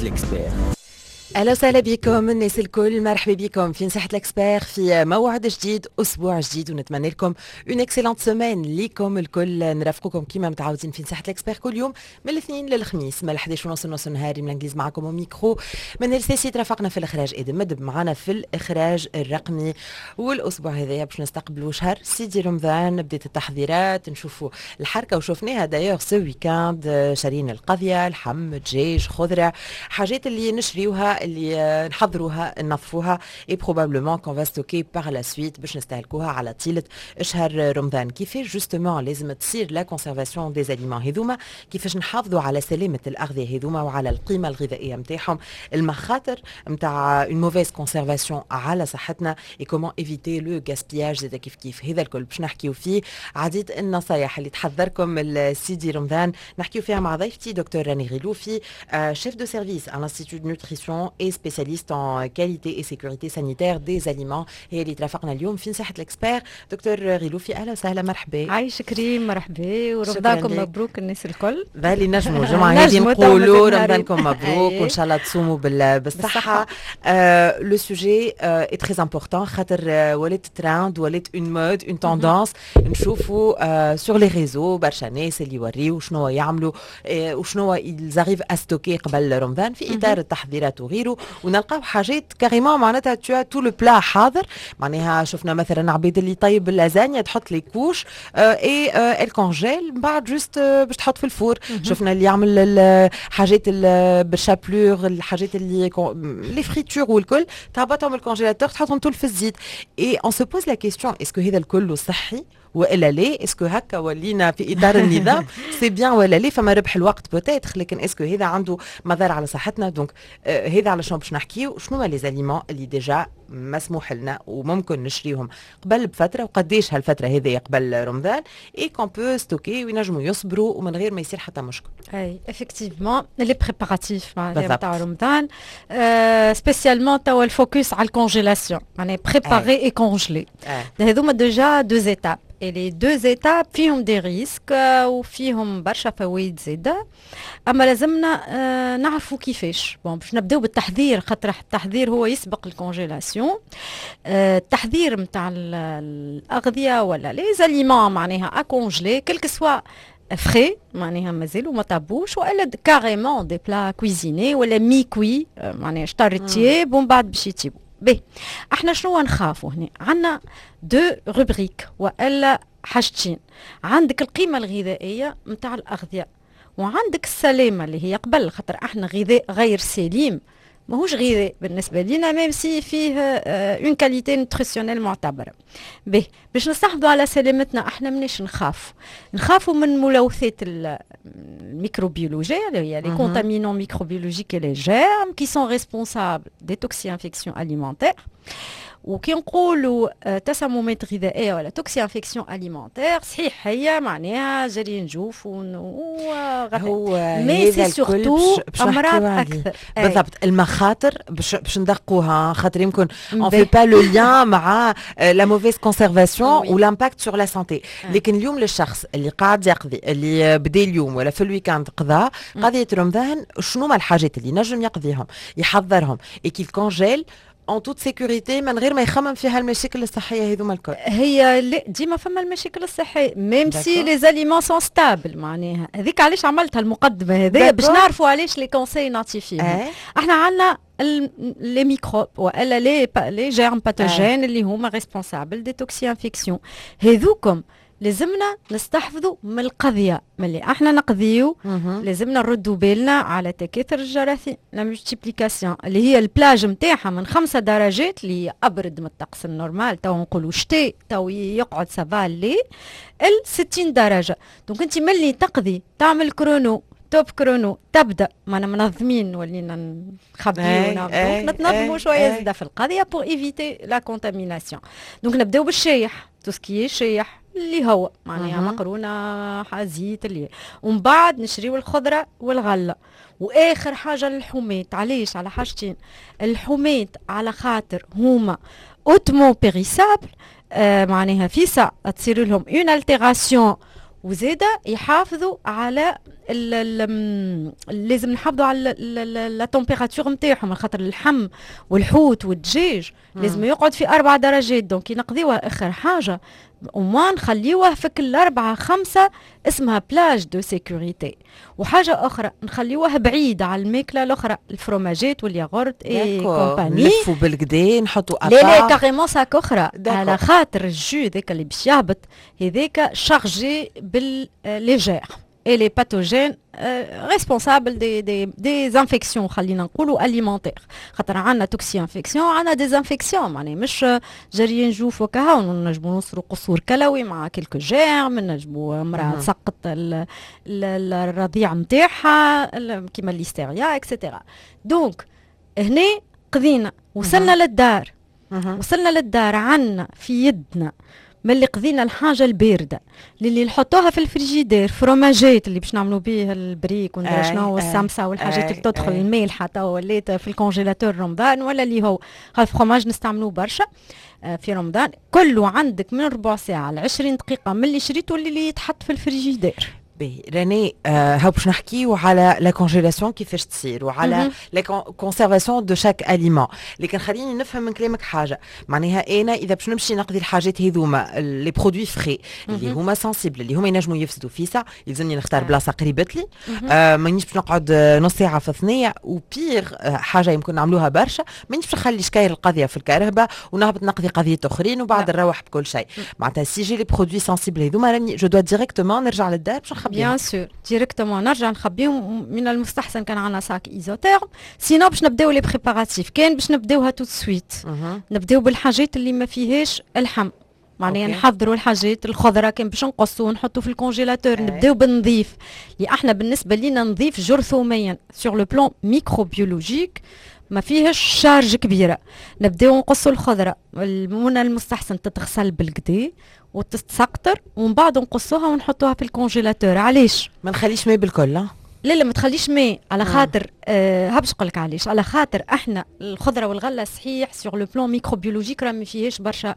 الإكسبير. اهلا وسهلا بكم الناس الكل، مرحبا بكم في نصيحة الاكسبير في موعد جديد، اسبوع جديد، ونتمنى لكم اون اكسيلونت سيمين ليكم الكل. نرافقكم كيما متعودين في نصيحة الاكسبير كل يوم من الاثنين للخميس من 11:30 نص نهاري من الانجليز، معكم وميكرو من السيسي. ترافقنا في الاخراج ادم مدب معنا في الاخراج الرقمي. والاسبوع هذايا باش نستقبلوا شهر سيدي رمضان، بدات التحضيرات، نشوفوا الحركه وشفناها دايوغ سو ويكاند، شارين القضيه، لحم، دجاج، خضره، حاجات اللي نشريوها اللي نحضروها ننظفوها اي بروبابلمون كون فا ستوكي باغ لا سويت باش نستهلكوها على طيله شهر رمضان. كيفاش جوستومون لازم تصير لا كونسيرفاسيون دي زاليمون هذوما، كيفاش نحافظوا على سلامه الاغذيه هذوما وعلى القيمه الغذائيه نتاعهم، المخاطر نتاع اون موفيز كونسيرفاسيون على صحتنا، اي كومون ايفيتي لو غاسبياج. زاد كيف هذا الكل باش نحكيو فيه. عديد النصايح اللي تحذركم السيدي رمضان نحكيو فيها مع ضيفتي دكتور راني غيلوفي، شيف دو سيرفيس à l'Institut de Nutrition et spécialiste en qualité et sécurité sanitaire des aliments. هي اللي ترافقنا اليوم في نصيحة الإكسبير. دكتور غيلوفي أهلا وسهلا، مرحبا. عايش كريم، مرحبا ورمضانكم مبروك الناس الكل. بالي نجموا الجمعة هذه نقولوا رمضانكم مبروك وإن شاء الله تصوموا بالصحة. لو سوجي est très important خاطر ولات تراند، ولات اون مود، اون توندونس. نشوفوا سور لي ريزو برشا ناس اللي يوريو شنو يعملوا وشنو يزاريف استوكي قبل رمضان في إطار التحضيرات وغيره، ونلقاو حاجات كاريمون معناتها تو لو بلا حاضر. معناها شفنا مثلا عبيد اللي طيب اللازانيا تحط لي كوش اي الكونجيل من بعد جوست باش تحط في الفور. شفنا اللي يعمل الحاجات بالشابلور، الحاجات اللي لي فريتور والكل تهبطهم الكونجيلاتور تحطهم طول في الزيت. اي اون سو بوز لا كيستيون اسكو هذا الكل صحي والا لا؟ اسكو هكا ولينا في اطار النظام سي بيان ولا لا؟ فما ربح الوقت بوتيتر، لكن اسكو هذا عنده مضار على صحتنا؟ دونك هذا على شنو باش نحكيو، شنو هما لي زاليمون اللي ديجا مسموح لنا وممكن نشريهم قبل بفتره، وقديش هالفتره هذه قبل رمضان اي كون بو ستوكي وينجموا يصبروا ومن غير ما يصير حتى مشكل. اي افكتيفمون لي بريباراتيف تاع رمضان، سبيسيالمون توا الفوكس على الكونجيلاسيون، معناها بريباري اي كونجلي. هذوما ديجا دو زيتاب، et les deux étapes فيهم دي ريسك وفيهم برشا فوائد زاده، اما لازمنا نعرفوا كيفاش. بون باش نبداو بالتحضير، خاطر التحضير هو يسبق الكونجيلاسيون. التحضير نتاع الاغذيه ولا لي زاليمون معناها اكونجلي كل سوا فري، معناها مازالوا ما طابوش، والا كاريمون دي بلا كويزيني ولا مي كوي، معناها شطرتيه ومن بعد باش يتيبوا. بي احنا شنو نخافوا هنا؟ عندنا دو روبريك والا حاجتين، عندك القيمه الغذائيه نتاع الاغذيه وعندك السلامه اللي هي قبل، خاطر احنا غذاء غير سليم ماهوش غذاء بالنسبه لينا، ميم سي فيه اون كاليتي نوتريسيونيل معتبره. به باش نستحفظوا على سلامتنا احنا مناش نخافوا من ملوثات الميكروبيولوجيه اللي هي لي كونتامينون ميكروبيولوجيك لي جيرم كي سون ريسبونسابل دي توكسي انفيكسيون اليمونتير. وكي نقولوا تسممات غذائيه ولا توكسي انفيكسيون اليمونتير، صحيح هي معناها جري نجوف مي سي سورتو امراض اكثر. بالضبط المخاطر باش ندقوها، خاطر يمكن اون في با لو ليان مع لا موفيز كونسيرفاسيون والامباكت سور لا سانتي. لكن اليوم للشخص اللي قاعد يقضي، اللي بدا اليوم ولا في الويكاند قضاء قضيه رمضان، شنو ما الحاجات اللي نجم يقضيهم يحضرهم اكيل كونجيل en toute sécurité من غير ما يخمم فيها المشاكل الصحيه هذوما الكل؟ هي ديما فما المشاكل الصحيه ميم سي لي زاليمون سون ستابل، معناها هذيك علاش عملتها المقدمه هذيا باش نعرفوا علاش لي كونساي نعطي فيهم. احنا عندنا لي ميكروب والا لي جيرم باثوجين اللي هما ريسبونسابل دي توكسي انفيكسيون، هذوكم لازمنا نستحفظوا من القضيه ملي احنا نقضيو. لازمنا نردوا بالنا على تكاثر الجراثيم، لا ملتيبليكاسيون اللي هي البلاج نتاعها من 5 درجات اللي ابرد من الطقس النورمال، تو نقولوا شتي تو يقعد سافال لي 60 درجه. دونك انت ملي تقضي تعمل كرونو توب كرونو تبدا معنا منظمين، ولينا نخبيو نتنظموا شويه زاده في القضيه بور ايفيتي لا كونتاميناسيون. دونك نبداو بالشايح، توسكي شايح اللي هو معناها مقرونه زيت اللي، ومن بعد نشريو الخضره والغله، واخر حاجه الحومات. علاش؟ على حاجتين، الحومات على خاطر هما اوتمون بيريسابل، معناها في ساعه تصير لهم اون التيراسيون، وزاده يحافظوا على لازم نحافظوا على لا تمبيراتور نتاعهم، خاطر اللحم والحوت والدجاج لازم يقعد في 4 درجات. دونك ينقضيوه اخر حاجه وما نخليوه في كل 4-5 اسمها بلاج دو سيكوريتي. وحاجه اخرى نخليوه بعيد على الماكله الاخرى، الفروماجات والياغورت اي كومباني. نلفوا بالكدا نحطوا لا كاريمون ساك اخرى، على خاطر الجو ذاك اللي باش يهبط هذاك شارجي بالليجير et les pathogènes responsables des infections خلينا نقولوا alimentaires. خاطر عندنا توكسي انفكسيون، عندنا دي انفكسيون، معناها مش جاريين نجوف وكها ونجموا نصروا قصور كلوي مع كلكو جيرم، نجموا امراه تسقط الرضيع نتاعها كيما الليستيريا اكسيتيرا. دونك هنا قضينا وصلنا للدار، وصلنا للدار عندنا في يدنا من اللي قضينا الحاجه البارده اللي نحطوها في الفريجيدير، فروماجات اللي باش نعملوا بيه البريك وندير شنو السمسه والحاجات اللي تدخل المالحه تو ولات في الكونجيلاتور رمضان، ولا اللي هو الفرomاج نستعملوه برشا في رمضان. كله عندك من ربع ساعه ل 20 دقيقه من اللي شريته اللي يتحط في الفريجيدير. راني هاو باش نحكيو على لا كونجيلاسيون كيفاش تصير وعلى لا كونسيرفاسيون دو شاك اليمون. لكن خليني نفهم من كلامك حاجه، معناها انا اذا باش نمشي نقضي الحاجات هذوما لي برودوي فري اللي هما سنسيبل اللي هما ينجموا يفسدوا فيسا، يلزمني نختار بلاصه قريبه لي. مانيش باش نقعد نص ساعه في ثنيه، وبيغ حاجه يمكن نعملوها برشا، مانيش باش نخلي شكاير القضيه في الكهرباء ونهبط نقضي قضيه اخرين وبعد نروح بكل شيء. معناتها سي جي لي برودوي سنسيبل هذوما راني جو دوا ديريكتومون نرجع للدار باش نخبيهم. بيان سور ديريكتومون نرجع نخبيهم. من المستحسن كان عندنا ساك ايزوتيرم، سينو باش نبداو لي بريباراتيف كان باش نبداوها تو سويت. نبداو بالحاجات اللي ما فيهاش اللحم، معناها نحضروا الحاجات الخضره كان باش نقصوا ونحطوا في الكونجيلاتور. نبداو بالنظيف اللي احنا بالنسبه لينا نظيف جرثوميا سور لو بلان ميكروبيولوجيك ما فيهش شارج كبيره. نبداو نقصوا الخضره، من المستحسن تتغسل بالكدا وتتسقطر ومن بعد نقصوها ونحطوها في الكونجيلاتور. علاش ما نخليش ماء بالكل؟ لا ما تخليش ماء، على خاطر هبش نقول لك علاش. على خاطر احنا الخضره والغله صحيح سور لو بلان ميكروبيولوجيك راه ما فيهاش برشا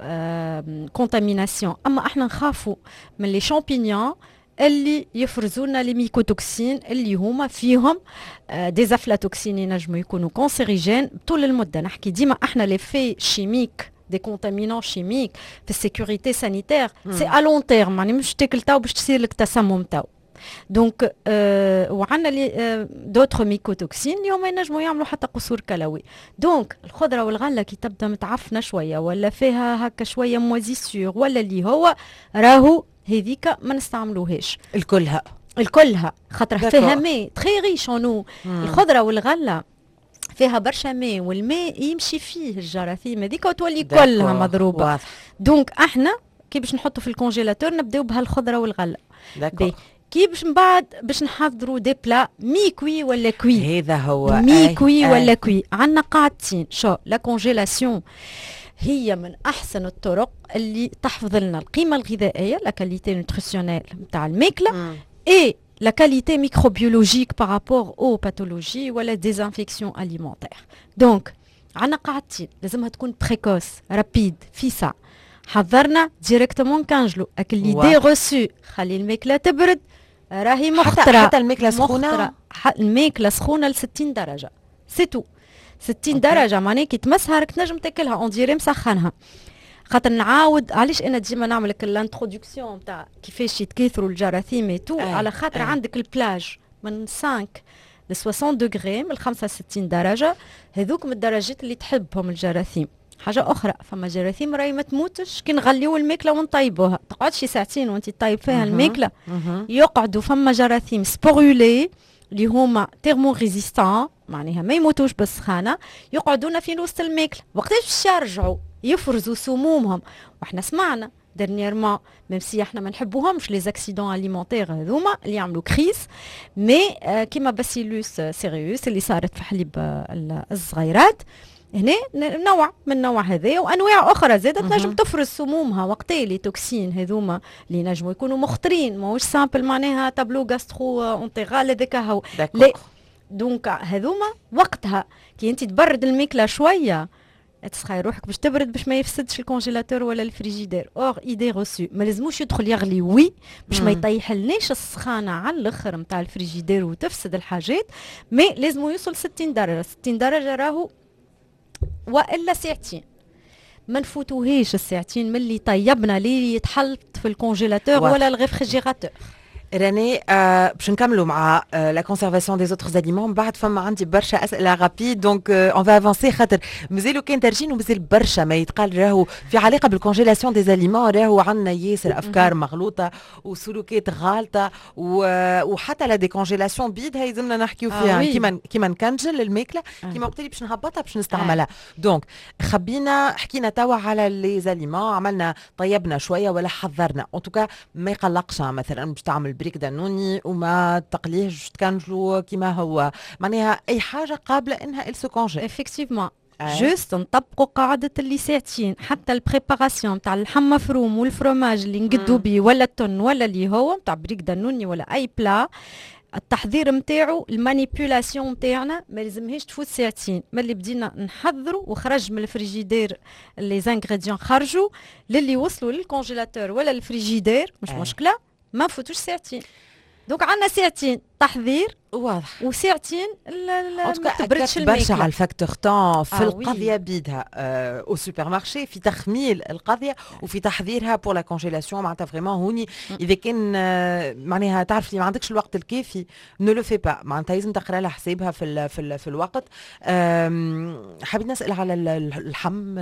كونتاميناسيون، اما احنا نخافوا من لي شامبينيون اللي يفرزوا لنا لي ميكوتوكسين اللي هما فيهم دي افلاتوكسين ينجموا يكونوا كونسيريجين طول المده. نحكي ديما احنا لي في شيميك دي كونتامينون شيميك في السيكوريتي سانيتير سي ا لون تيرم، يعني مش تاكل تو باش تصير لك تسمم تو. دونك وعندنا لي دوتر ميكوتوكسين اللي هما ينجموا يعملوا حتى قصور كلوي. دونك الخضره والغله كي تبدا متعفنه شويه ولا فيها هكا شويه موازيسور ولا اللي هو راهو هذيك ما نستعملوهاش الكلها خاطر فيها ماء تري ريش اونو. الخضره والغله فيها برشا ماء والماء يمشي فيه الجراثيم هذيك وتولي كلها مضروبه. دونك احنا كي باش نحطوا في الكونجيلاتور نبداو بهالخضره والغله. كي باش من بعد باش نحضروا دي بلا مي كوي ولا كوي، هذا هو مي كوي ولا كوي. عندنا قاعدتين شو لا كونجيلاسيون هي من احسن الطرق اللي تحفظ لنا القيمه الغذائيه لا كاليتي نوتريسيونيل نتاع الماكله اي لا كاليتي ميكروبيولوجيك بارابور او باثولوجي ولا ديزانفيكسيون اليمونتير. دونك عندنا قاعدتين لازمها تكون بريكوس رابيد في ساعه. حضرنا ديريكتومون كنجلو اك لي دي روسو خلي الماكله تبرد راهي مخطره. حتى الماكله سخونه، الماكله سخونه ل 60 درجه سي تو 60 درجه معناها كي تمسها راك تنجم تاكلها اون ديري مسخنها. خاطر نعاود علاش انا ديما نعمل لك الانتروداكسيون تاع كيفاش يتكاثروا الجراثيم تو على خاطر عندك البلاج من 5 ل 60 دوغري من 65 درجه، هذوك من الدرجات اللي تحبهم الجراثيم. حاجه اخرى فما جراثيم راهي ما تموتش كي نغليو الماكله ونطيبوها، تقعد شي ساعتين وانت طيب فيها الماكله يقعدوا فما جراثيم سبورولي اللي هما تيرمو ريزيستان معناها ما يموتوش بالسخانه، يقعدونا في وسط الماكله. وقتاش باش يرجعوا يفرزوا سمومهم؟ واحنا سمعنا ديرنييرمون ميم سي احنا ما نحبوهمش لي زاكسيدون اليمونتير هذوما اللي يعملوا كريس مي كيما باسيلوس سيريوس اللي صارت في حليب الصغيرات. هنا نوع من نوع هذا وانواع اخرى زادت تنجم تفرز سمومها. وقتها لي توكسين هذوما اللي نجموا يكونوا مخطرين ماهوش سامبل معناها تابلو غاسترو اونتيغال هذاك هو لا. دونك هذوما وقتها كي انت تبرد الماكله شويه تسخاي روحك باش تبرد باش ما يفسدش الكونجيلاتور ولا الفريجيدير. اور ايدي روسو ما لازموش يدخل يغلي وي باش ما يطيحلناش السخانه على الاخر نتاع الفريجيدير وتفسد الحاجات، مي لازمو يوصل 60 درجه. 60 درجه راهو والا ساعتين، ما نفوتوهيش الساعتين ملي طيبنا لي يتحلط في الكونجيلاتور ولا الريفريجيراتور. راني باش نكملوا مع لا كونسيرفاسيون دي زوتر زاليمون. بعد فما عندي برشا اسئله رابيد دونك اون فا افونسي، خاطر مازالوا كان ترجين ومازال برشا ما يتقال راهو في علاقه بالكونجيلاسيون دي زاليمون. راهو عندنا ياسر افكار مغلوطه وسلوكات غالطه وحتى لا ديكونجيلاسيون بيدها يلزمنا نحكيو فيها. كيما نكنجل الماكله، كيما قلت لي باش نهبطها باش نستعملها. دونك خبينا حكينا توا على لي زاليمون، عملنا طيبنا شويه ولا حضرنا ان توكا ما يقلقش مثلا باش تعمل بريك دانوني وما تقليهش تكنجلو كيما هو، معناها اي حاجه قابله انها il se congèle. effectivement جوست نطبقوا قاعده اللي ساعتين. حتى البريباراسيون تاع اللحم مفروم والفرماج اللي نقدو بيه ولا التون ولا اللي هو تاع بريك دانوني ولا اي بلا، التحضير نتاعو المانيبيولاسيون نتاعنا ما لازمهاش تفوت ساعتين. ملي بدينا نحضروا وخرج من الفريجيدير لي زانغريديون خرجوا للي وصلوا للكونجيلاتور ولا الفريجيدير مش مشكله، ما فوتوش ساعتين. دونك عندنا ساعتين تحضير واضح وساعتين ما تبردش الماكله. برشا على الفاكتور طون في القضيه بيدها او سوبر مارشي في تخميل القضيه وفي تحضيرها بور لا كونجيلاسيون. معناتها فريمون هوني اذا كان معناها تعرف لي ما عندكش الوقت الكافي نو لو في با، معناتها لازم تقرا لها حسابها في الوقت. حبيت نسال على اللحم،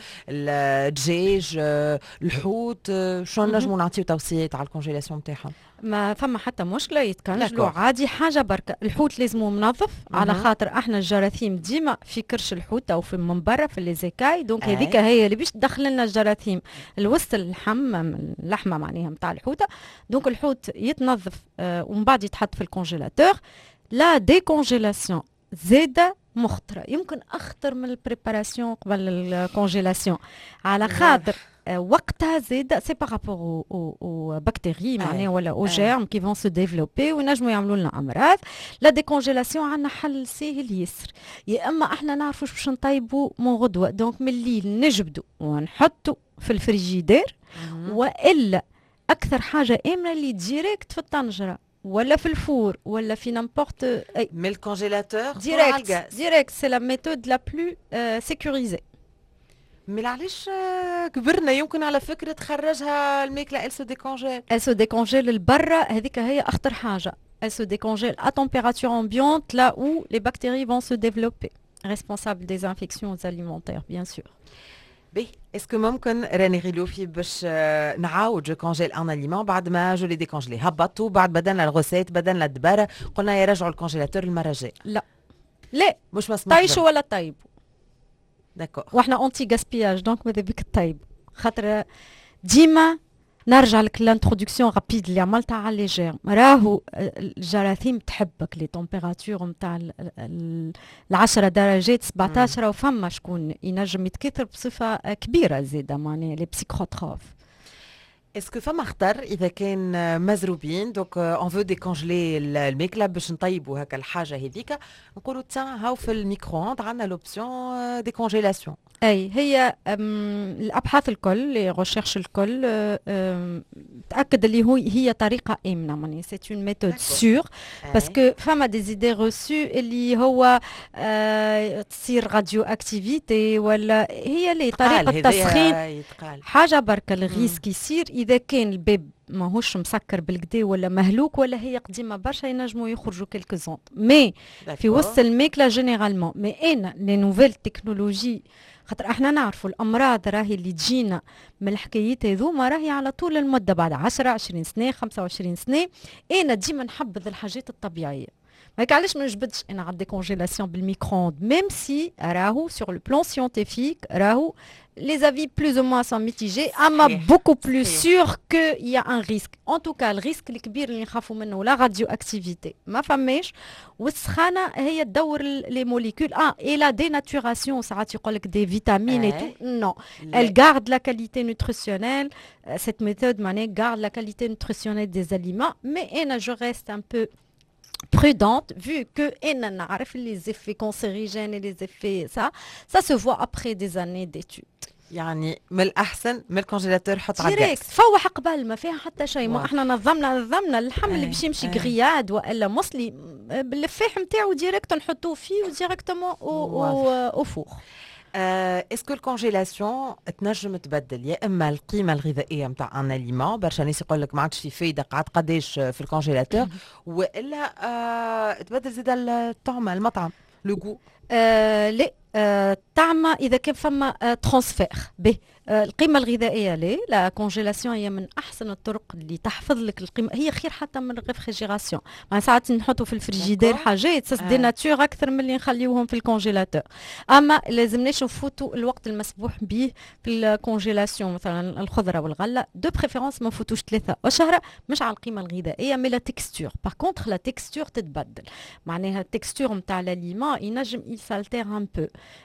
الدجاج، الحوت، شنو نجموا نعطيو توصيات على الكونجيلاسيون نتاعهم؟ ما فما حتى مشكله يتكنجلوا عادي. حاجه بركه الحوت لازمو منظف على خاطر احنا الجراثيم ديما في كرش الحوت او في من برا في لي زيكاي. دونك هذيك هي اللي باش تدخل لنا الجراثيم الوسط اللحمه معناها نتاع الحوته. دونك الحوت يتنظف ومن بعد يتحط في الكونجيلاتور. لا ديكونجيلاسيون زاده مخطره، يمكن اخطر من البريباراسيون قبل الكونجيلاسيون على خاطر وقتها زاد سي بارابور او بكتيري معناها ولا او جيرم كي فون سو ديفلوبي وينجموا يعملوا لنا امراض. لا ديكونجيلاسيون عندنا حل ساهل يسر، يا اما احنا نعرفوا باش نطيبوا من غدوه دونك من الليل نجبدوا ونحطوا في الفريجيدير، والا اكثر حاجه امنه اللي ديريكت في الطنجره ولا في الفور ولا في نامبورت من الكونجيلاتور ديريكت سي لا ميثود لا بلو سيكوريزي. مي علاش كبرنا يمكن على فكره تخرجها الماكله ال سو ديكونجيل. ال سو ديكونجيل البرة هذيك هي اخطر حاجه. ال سو ديكونجيل ا تمبيراتور امبيونت لا où les bactéries vont se développer responsable des infections alimentaires bien sûr. بي اسكو ممكن راني غيلوفي باش نعاود جو كونجيل ان اليمون بعد ما جو لي ديكونجيلي هبطوا بعد بدلنا الغوسيت بدلنا الدباره قلنا يرجعوا الكونجيلاتور المره الجايه؟ لا مش مسموح طيشوا ولا طيبوا. داكور واحنا اونتي غاسبياج دونك ماذا بك الطيب خاطر ديما نرجع لك الانتروداكسيون رابيد اللي عملتها على لي جيرم. راهو الجراثيم تحبك لي تمبيراتور نتاع 10 درجات 17 وفما شكون ينجم يتكثر بصفه كبيره زاده معناها لي بسيكروتروف. اسكو فما خطر اذا كان مزروبين دونك اون فو ديكونجلي الماكله باش نطيبوا هكا الحاجه هذيك نقولوا تسا هاو في الميكرووند عندنا لوبسيون ديكونجيلاسيون. اي هي الابحاث الكل لي ريشيرش الكل تاكد اللي هي طريقه امنه معناها سي اون ميثود سور باسكو فما دي زيدي روسو اللي هو تصير راديو اكتيفيتي ولا هي لي طريقه تسخين حاجه برك الريسك يصير اذا كان البيب ماهوش مسكر بالكدا ولا مهلوك ولا هي قديمه برشا ينجموا يخرجوا كلكو زونت مي في وسط الماكله جينيرالمون. مي انا لي نوفيل تكنولوجي خاطر احنا نعرفوا الامراض راهي اللي تجينا من الحكايات هذوما راهي على طول المده بعد 10 20 سنه 25 سنه. انا ديما نحبذ الحاجات الطبيعيه هيك علاش ما نجبدش انا على الديكونجيلاسيون بالميكرووند ميم سي راهو سور لو بلان سيانتيفيك راهو les avis plus ou moins sont mitigés اما beaucoup plus sûr que il y a un risque. En tout cas الريسك الكبير اللي نخافوا منه لا راديو اكتيفيتي ما فماش والسخانه هي تدور لي موليكول اي لا ديناتوراسيون ساعات يقول لك دي فيتامين اي تو نو elle garde la qualité nutritionnelle cette méthode معناها garde la qualité nutritionnelle des aliments mais انا je reste un peu prudente, vu que les effets cancérigènes et les effets ça se voit après des années d'études. يعني من الأحسن من الكونجيلاتور حط على ديريكت فوح قبل ما فيها حتى شيء. ما احنا نظمنا اللحم اللي باش يمشي غرياد والا مصلي باللفاح نتاعو ديريكت نحطوه فيه وديريكتومون او فور. اسكو الكونجيلاسيون تنجم تبدل يا اما القيمه الغذائيه نتاع ان اليمون، برشا ناس يقول لك ما عادش في فايده قعد قداش في الكونجيلاتور، والا تبدل زيد الطعم المطعم لو جو؟ لا تعمى اذا كان فما ترانسفير به القيمه الغذائيه. ليه لا كونجيلاسيون هي من احسن الطرق اللي تحفظ لك القيمه، هي خير حتى من الريفريجيراسيون. مع ساعات نحطوا في الفريجيدير حاجات ساس دي ناتور اكثر من اللي نخليوهم في الكونجيلاتور. اما لازمناش نفوتوا الوقت المسموح به في الكونجيلاسيون، مثلا الخضره والغله دو بريفيرونس ما نفوتوش 3 أشهر، مش على القيمه الغذائيه مي لا تكستور. باغ كونتر لا تكستور تتبدل، معناها التكستور نتاع لاليمون ينجم يسالتير ان بو.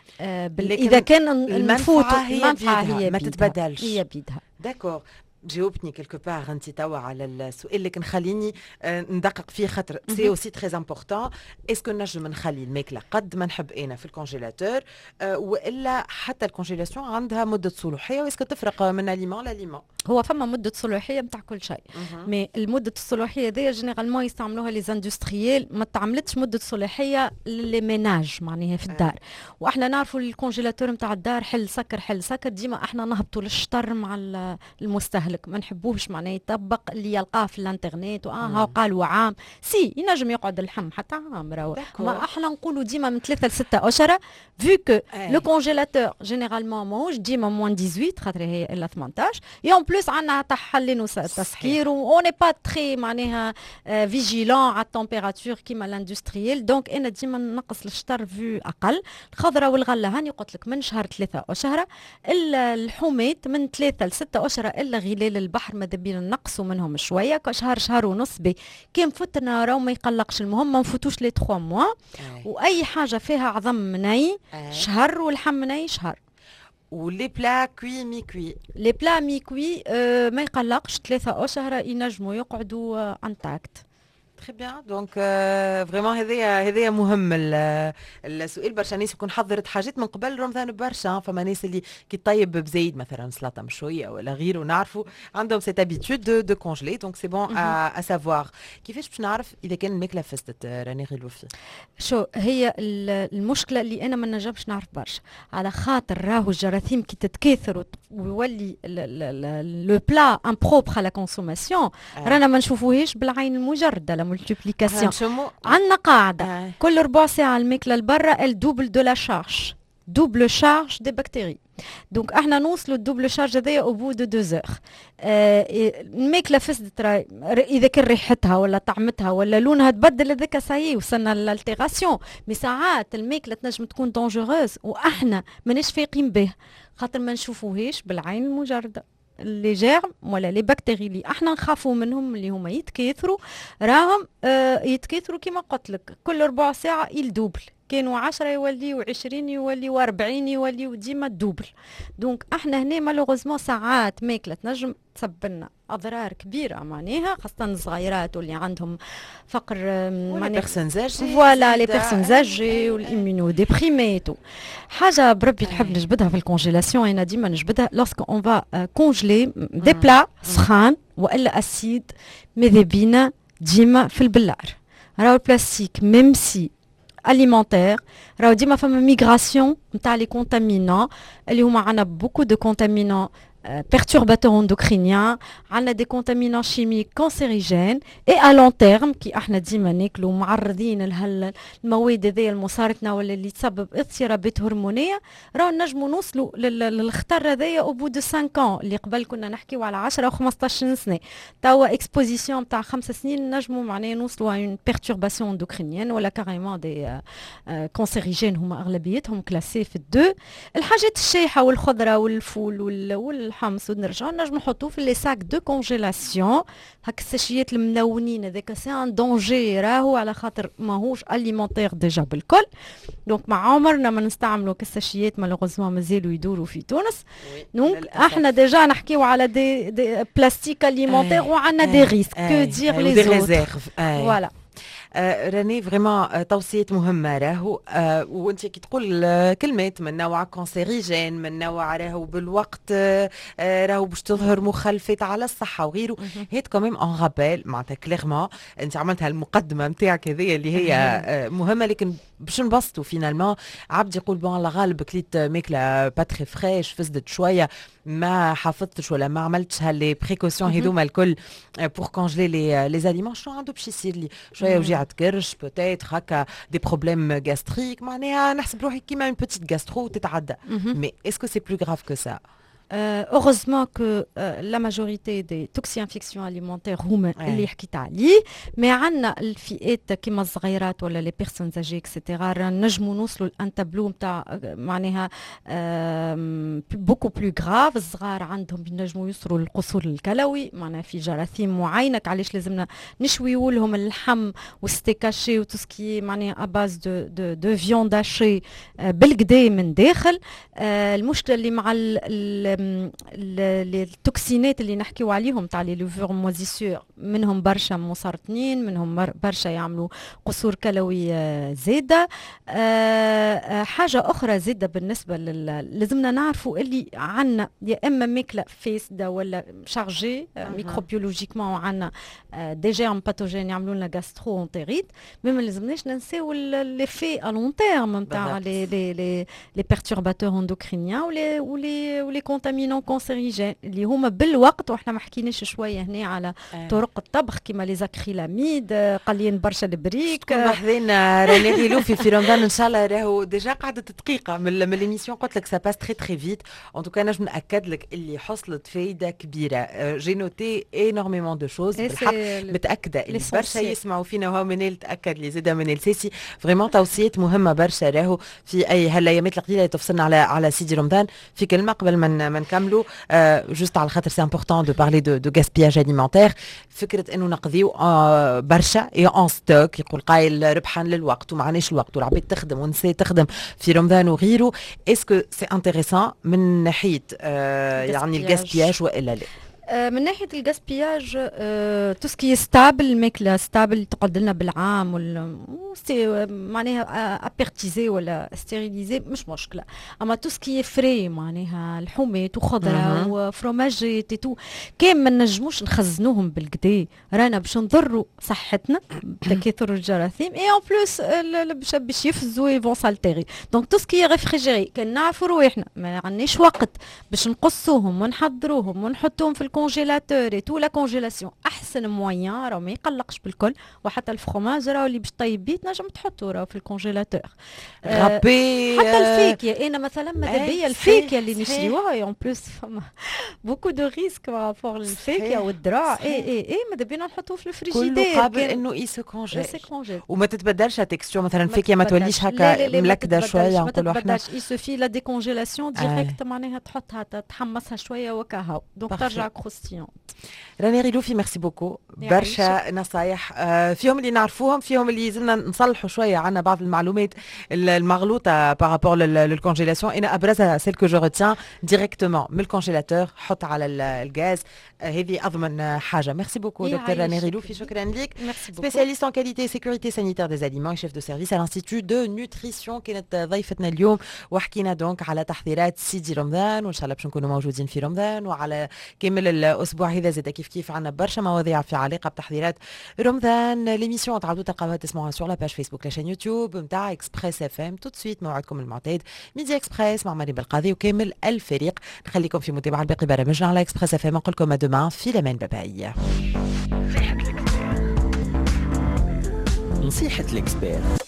اذا كان المنفعه هي ما تتبدلش هي بيدها. داكور، جاوبتني كيلكو بار انت توا على السؤال، لكن خليني ندقق فيه خاطر سي اوسي تري امبورطون. اسكو نجم نخلي الماكله قد ما نحب انا في الكونجيلاتور والا حتى الكونجيلاسيون عندها مده صلاحيه، واسكو تفرق من اليمون لاليمون؟ هو فما مده صلاحيه نتاع كل شيء، مي المده الصلاحيه دي جينيرالمون يستعملوها لي زاندستريال، ما تعملتش مده صلاحيه لي ميناج معناها في الدار. واحنا نعرفوا الكونجيلاتور نتاع الدار حل سكر ديما احنا نهبطوا للشطر مع المستهلك، ما نحبوش معناه يطبق اللي يلقاه في الانترنت هاو قالوا عام سي ينجم يقعد اللحم حتى عام. ما احنا نقولوا ديما من 3 ل 6 أشهر فيو كو لو كونجيلاتور جينيرالمون ماهوش ديما موان 18 خاطر هي الا 18 يوم بلوس عندنا تحلل وتسكير و اوني با تري معناها فيجيلون على التمبيراتور كيما الاندستريال. دونك انا ديما نقص الشطر فيو اقل. الخضره والغله هاني قلت لك من شهر 3 أشهر، اللحومات من 3 ل 6 أشهر الا غلال البحر ماذا بينا نقصوا منهم شويه شهر ونص بي كان فتنا راهو ما يقلقش. المهم ما نفوتوش لي 3 موا. واي حاجه فيها عظم مني شهر واللحم مني شهر. ولي بلا كوي مي كوي، لي بلا مي كوي ما يقلقش 3 أشهر ينجموا يقعدوا انتاكت. تري بيان. دونك فريمون هذايا مهم السؤال. برشا ناس يكون حضرت حاجات من قبل رمضان برشا، فما ناس اللي كي طيب بزايد مثلا سلطه مشويه ولا غيره، ونعرفوا عندهم سيت ابيتود دو كونجلي. دونك سي بون ا سافوار. كيفاش باش نعرف اذا كان الماكله فستت راني غير الوفي؟ شو هي المشكله اللي انا ما نجمش نعرف برشا، على خاطر راهو الجراثيم كي تتكاثر ويولي لو بلا امبروبر على كونسوماسيون رانا ما نشوفوهاش بالعين المجرده. مولتيبليكاسيون عندنا قاعده كل ربع ساعه الماكله لبرا الدوبل دو لا شارج، دوبل شارج دي بكتيري. دونك احنا نوصلوا الدوبل شارج هذايا او بو دو 2 heures. الماكله فسدت اذا كان ريحتها ولا طعمتها ولا لونها تبدل هذاك سايي وصلنا للالتيغاسيون. مي ساعات الماكله تنجم تكون دونجوروز واحنا ماناش فايقين به خاطر ما نشوفوهاش بالعين المجرده. لي جيرم ولا لي بكتيري اللي احنا نخافوا منهم اللي هما يتكاثروا راهم يتكاثروا كما قلت لك كل ربع ساعه يلدوبل. كانوا 10 يوليوا 20 يوليوا 40 يوليوا ديما الدوبل. دونك احنا هنا مالوغوزمون ساعات ماكله تنجم تسبب لنا اضرار كبيره معناها، خاصه الصغيرات واللي عندهم فقر معناها فوالا لي بيرسون زاجي والاميونو ديبريميتو. حاجه بربي نحب نجبدها في الكونجيلاسيون، انا ديما نجبدها لوسك اون فا كونجلي دي بلا سخان والا اسيد ماذا بينا ديما في البلار. راهو البلاستيك ميم سي alimentaire راهو ديما فما ميغراسيون نتاع لي كونتامينون اللي هما عندنا بوكو دو كونتامينون perturbateurs endocriniens, عندنا des contaminants chimiques cancérigènes et à long terme كي احنا ديما ناكلوا معرضين للمواد هذيا المسرطنه ولا اللي تسبب اضطرابات هرمونيه، راهو نجموا نوصلوا للخطر هذايا او بو دو 5 ans. اللي قبل كنا نحكيو على 10 او 15 سنه، توا اكسبوزيسيون تاع 5 سنين نجموا معناها نوصلوا على اون بيرتورباسيون اندوكرينيين ولا كاريمون دي كونسيريجين هما اغلبيتهم كلاسي في الدو. الحاجات الشايحه والخضره والفول والحمص ونرجعوا نجموا نحطوه في لي ساك دو كونجيلاسيون. هاك الساشيات الملونين هذاك سي ان دونجي راهو على خاطر ماهوش اليمونتير ديجا بالكل. دونك مع عمرنا ما نستعملوا كالساشيات مالوغوزمون مازالوا يدوروا في تونس. دونك احنا ديجا نحكيو على دي بلاستيك اليمونتير وعندنا دي ريسك كو دير لي زوتر. فوالا راني فريمون توصيات مهمه راهو وانت كي تقول كلمات من نوع كونسيريجين من نوع راهو بالوقت راهو باش تظهر مخلفات على الصحه وغيره. هيت كوميم اون رابيل معناتها كليرمون انت عملتها المقدمه نتاعك هذيا اللي هي مهمه، لكن باش نبسطوا فينالمون عبد يقول بون على غالب كليت ماكله با تري فريش فزدت شويه ما حافظتش ولا ما عملتش هاللي بريكوسيون هذوما الكل بور كونجلي لي زاليمون. شنو عنده باش يصير لي؟ شويه وجيعه كرش بوتيتر هكا دي بروبليم غاستريك، معناها نحسب روحي كيما اون بوتيت غاسترو تتعدى. مي اسكو سي بلو غراف كو سا؟ Heureusement que la majorité des toxi-infections alimentaires هما اللي حكيت عليه، مي عندنا الفئات كيما الصغيرات ولا لي بيرسون اجي اكسيتيرا نجموا نوصلوا لان تابلو نتاع معناها بوكو بلو غراف. الصغار عندهم ينجموا يوصلوا للقصور الكلوي معناها في جراثيم معينه، علاش لازمنا نشويوا لهم اللحم والستيكاشي وتو سكي معناها اباز دو فيوند هاشي بالكدا من داخل. المشكله اللي مع التوكسينات اللي نحكيو عليهم تاع لي لوفور موزيسور منهم برشا مسرطنين، منهم برشا يعملوا قصور كلوي زاده. حاجه اخرى زاده بالنسبه لازمنا نعرفوا اللي عندنا يا اما ماكله فاسده ولا شارجي ميكروبيولوجيكمون، وعندنا دي جيرم باثوجين يعملوا لنا غاسترو انتيريت. مي ما لازمناش ننساو لي في ا لون تيرم نتاع لي بيرتورباتور اندوكرينيان ولي كونتامينون كونسيريجين اللي هما بالوقت. واحنا ما حكيناش شويه هنا على طرق الطبخ كيما لي زاكريلاميد قليين برشا البريك. بحذينا راني غيلوفي في رمضان ان شاء الله راهو ديجا قعدت دقيقه من ليميسيون قلت لك سا باس تري تري فيت. ان توكا نجم ناكد لك اللي حصلت فايده كبيره. جي نوتي انورميمون دو شوز بالحق، متاكده اللي برشا يسمعوا فينا وهو منال تاكد لي زاده منال سيسي فريمون توصيات مهمه برشا راهو في اي هالايامات القليله تفصلنا على سيدي رمضان. في كلمه قبل ما نكملوا جوست على خاطر سي امبورطون دو بارلي دو غاسبياج اليمونتير. فكره انه نقضيو برشا اي اون ستوك، يقول قايل ربحا للوقت ومعناش الوقت والعباد تخدم ونسي تخدم في رمضان وغيره. اسكو سي انتريسون من ناحيه يعني الغاسبياج والا لا؟ من ناحيه الغاسبياج تو سكي ستابل، الماكله ستابل تقعد لنا بالعام معناها ابيرتيزي ولا ستيريليزي مش مشكله. اما تو سكي فري معناها لحومات وخضره وفروماجات تو كان ما نجموش نخزنوهم بالكدا، رانا باش نضروا صحتنا بتكاثر الجراثيم اي اون بلوس باش يفزوا يفون سالتيري. دونك تو سكي ريفريجيري كان نعرفوا رواحنا ما عندناش وقت باش نقصوهم ونحضروهم ونحطوهم في الكونجيلاتور اي تو. لا كونجيلاسيون احسن موين راه ما يقلقش بالكل، وحتى الفرomage راه اللي باش طيب بيه نجم تحطو راه في الكونجيلاتور. غابي حتى الفيكيا انا مثلا ماذا بيا الفيكيا اللي نشريوها اون بلوس فما بوكو دو ريسك بارابور الفيكيا والدراع اي ماذا بينا نحطوه في الفريجيدير كله قابل انه يسو كونجيل وما تتبدلش تكستور. مثلا الفيكيا ما توليش هكا ملكده شويه نقولوا احنا ما يسوفي لا ديكونجيلاسيون ديريكت معناها تحطها تحمصها شويه وكهو دونك ترجع كروستيون. راني غيلوفي ميرسي بوكو. برشا نصايح فيهم اللي نعرفوهم، فيهم اللي زلنا نصلحوا شويه. عنا بعض المعلومات المغلوطه بارابور للكونجيلاسيون. انا ابرزها سيل كو جو ريتيان ديريكتومون من الكونجيلاتور حط على الغاز، هذه اضمن حاجه. ميرسي بوكو دكتور راني غيلوفي، شكرا لك. سبيسياليست ان كاليتي سيكوريتي سانيتير ديز اليمون، شيف دو سيرفيس على الانستيتو دو نوتريسيون. كانت ضيفتنا اليوم وحكينا دونك على تحضيرات سيدي رمضان، وان شاء الله باش نكونوا موجودين في رمضان وعلى كامل الاسبوع هذا. زاد كيف عندنا برشا مواضيع في علاقه بتحضيرات رمضان. ليميسيون تعودوا تلقاوها تسمعوها سور لا باج فيسبوك لا شين يوتيوب نتاع اكسبريس اف ام. تو سويت موعدكم المعتاد ميدي اكسبريس مع مريم بالقاضي وكامل الفريق. نخليكم في متابعه باقي برامجنا على اكسبريس اف ام. نقول لكم دومان في الامان. باي. نصيحه الاكسبير.